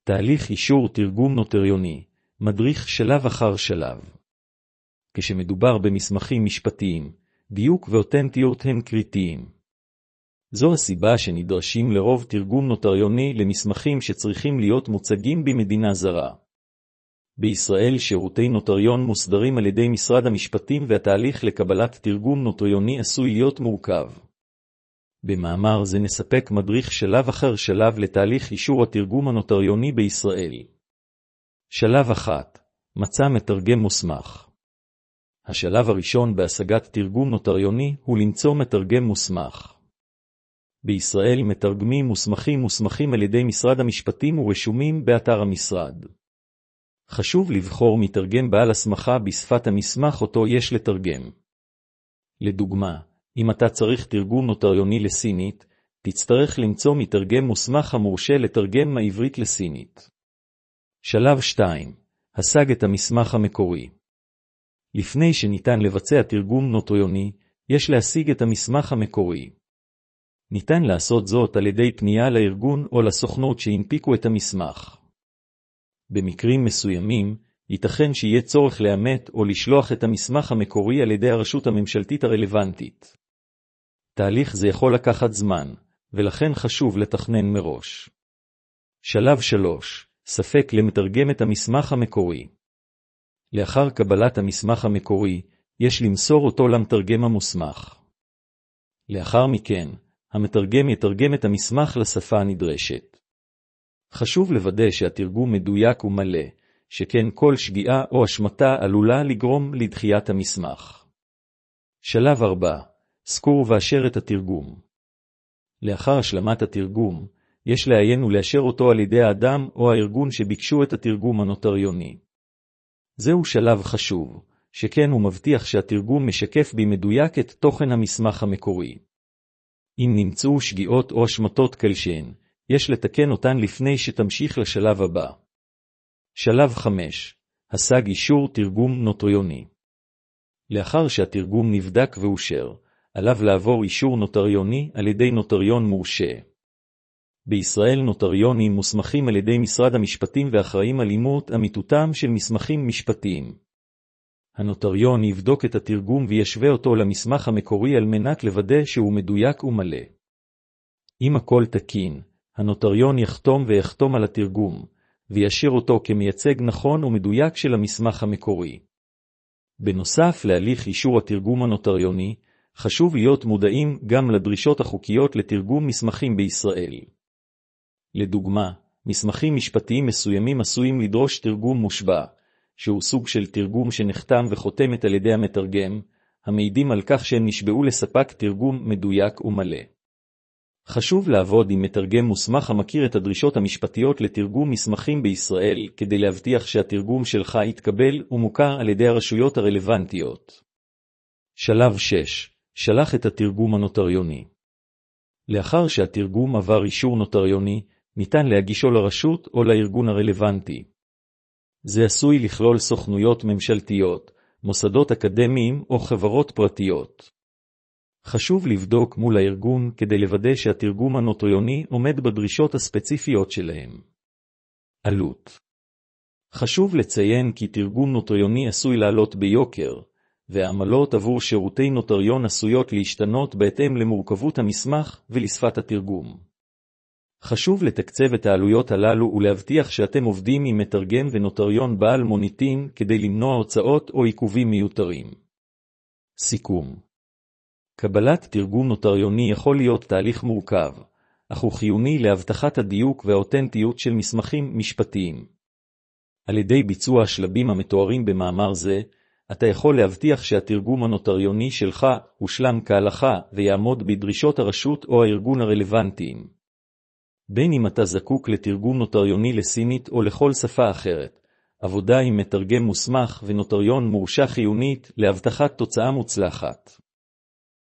תהליך אישור תרגום נוטריוני, מדריך שלב אחר שלב. כשמדובר במסמכים משפטיים, דיוק ואותנטיות הם קריטיים. זו הסיבה שנדרשים לרוב תרגום נוטריוני למסמכים שצריכים להיות מוצגים במדינה זרה. בישראל שירותי נוטריון מוסדרים על ידי משרד המשפטים והתהליך לקבלת תרגום נוטריוני עשוי להיות מורכב. במאמר זה נספק מדריך שלב אחר שלב לתהליך אישור התרגום הנוטריוני בישראל. שלב 1. מצא מתרגם מוסמך. השלב הראשון בהשגת תרגום נוטריוני הוא למצוא מתרגם מוסמך. בישראל מתרגמים מוסמכים על ידי משרד המשפטים ורשומים באתר המשרד. חשוב לבחור מתרגם בעל הסמכה בשפת המסמך אותו יש לתרגם. לדוגמה, אם אתה צריך תרגום נוטריוני לסינית, תצטרך למצוא מתרגם מוסמך המורשה לתרגם מעברית לסינית. שלב 2. השג את המסמך המקורי. לפני שניתן לבצע תרגום נוטריוני, יש להשיג את המסמך המקורי. ניתן לעשות זאת על ידי פנייה לארגון או לסוכנות שהנפיקו את המסמך. במקרים מסוימים, ייתכן שיהיה צורך לאמת או לשלוח את המסמך המקורי על ידי הרשות הממשלתית הרלוונטית. תהליך זה יכול לקחת זמן, ולכן חשוב לתכנן מראש. שלב 3. ספק למתרגם את המסמך המקורי. לאחר קבלת המסמך המקורי, יש למסור אותו למתרגם המוסמך. לאחר מכן, המתרגם יתרגם את המסמך לשפה הנדרשת. חשוב לוודא שהתרגום מדויק ומלא, שכן כל שגיאה או השמטה עלולה לגרום לדחיית המסמך. שלב 4. סקור ואשר את התרגום. לאחר השלמת התרגום, יש לעיין ולאשר אותו על ידי האדם או הארגון שביקשו את התרגום הנוטריוני. זהו שלב חשוב, שכן הוא מבטיח שהתרגום משקף במדויק את תוכן המסמך המקורי. אם נמצאו שגיאות או השמטות כלשהן, יש לתקן אותן לפני שתמשיך לשלב הבא. שלב 5. השג אישור תרגום נוטריוני. לאחר שהתרגום נבדק ואושר, עליו לעבור אישור נוטריוני על ידי נוטריון מורשה. בישראל נוטריונים מוסמכים על ידי משרד המשפטים ואחראים על אימות אמיתותם של מסמכים משפטיים. הנוטריון יבדוק את התרגום וישווה אותו למסמך המקורי על מנת לוודא שהוא מדויק ומלא. אם הכל תקין, הנוטריון יחתום על התרגום, וישאיר אותו כמייצג נכון ומדויק של המסמך המקורי. בנוסף להליך אישור התרגום הנוטריוני, חשוב להיות מודעים גם לדרישות החוקיות לתרגום מסמכים בישראל. לדוגמה, מסמכים משפטיים מסוימים עשויים לדרוש תרגום מושבע, שהוא סוג של תרגום שנחתם וחותמת על ידי המתרגם, המעידים על כך שהם נשבעו לספק תרגום מדויק ומלא. חשוב לעבוד עם מתרגם מוסמך המכיר את הדרישות המשפטיות לתרגום מסמכים בישראל, כדי להבטיח שהתרגום שלך יתקבל ומוכר על ידי הרשויות הרלוונטיות. שלב 6. שלח את התרגום הנוטריוני. לאחר שהתרגום עבר אישור נוטריוני, ניתן להגישו לרשות או לארגון הרלוונטי. זה עשוי לכלול סוכנויות ממשלתיות, מוסדות אקדמיים או חברות פרטיות. חשוב לבדוק מול הארגון כדי לוודא שהתרגום הנוטריוני עומד בדרישות הספציפיות שלהם. עלות. חשוב לציין כי תרגום נוטריוני עשוי לעלות ביוקר, והעמלות עבור שירותי נוטריון עשויות להשתנות בהתאם למורכבות המסמך ולשפת התרגום. חשוב לתקצב את העלויות הללו ולהבטיח שאתם עובדים עם מתרגם ונוטריון בעל מוניטין כדי למנוע הוצאות או עיכובים מיותרים. סיכום. קבלת תרגום נוטריוני יכול להיות תהליך מורכב, אך הוא חיוני להבטחת הדיוק והאותנטיות של מסמכים משפטיים. על ידי ביצוע השלבים המתוארים במאמר זה, אתה יכול להבטיח שהתרגום הנוטריוני שלך הושלם כהלכה ויעמוד בדרישות הרשות או הארגון הרלוונטיים. בין אם אתה זקוק לתרגום נוטריוני לסינית או לכל שפה אחרת, עבודה עם מתרגם מוסמך ונוטריון מורשה חיונית להבטחת תוצאה מוצלחת.